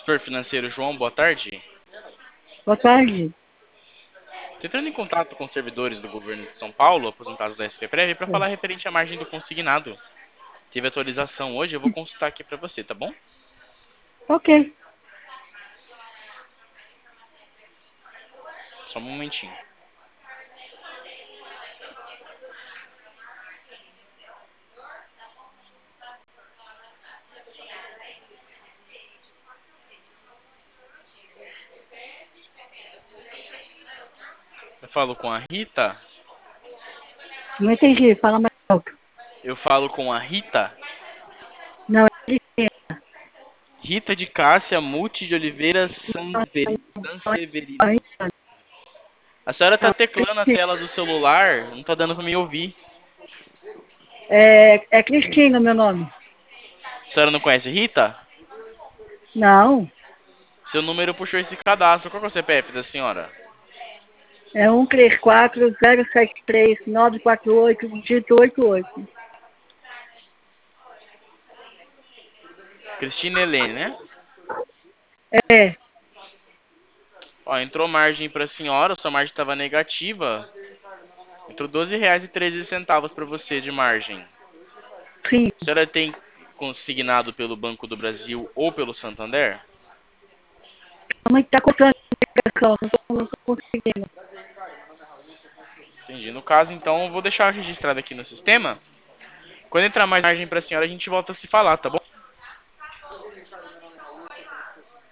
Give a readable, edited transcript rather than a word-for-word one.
Setor financeiro João, boa tarde. Boa tarde. Estou entrando em contato com servidores do governo de São Paulo, aposentados da SPPrev, para falar referente à margem do consignado. Teve atualização hoje, eu vou consultar aqui para você, tá bom? Ok. Só um momentinho. Eu falo com a Rita. Não entendi. Fala mais alto. Eu falo com a Rita. Não, é licença. Rita de Cássia Muti de Oliveira Sanseverino. A senhora tá teclando a tela do celular, não tá dando para me ouvir. É Cristina, meu nome. A senhora não conhece Rita? Não. Seu número puxou esse cadastro. Qual que é o CPF da senhora? É 134-073-948, dígito 88. Cristina Helene, né? É. Ó, entrou margem para a senhora, sua margem estava negativa. Entrou R$ 12,13 para você de margem. Sim. A senhora tem consignado pelo Banco do Brasil ou pelo Santander? A mãe está cortando a ligação. Não tô conseguindo. Entendi. No caso, então, eu vou deixar registrado aqui no sistema. Quando entrar mais margem para a senhora, a gente volta a se falar, tá bom?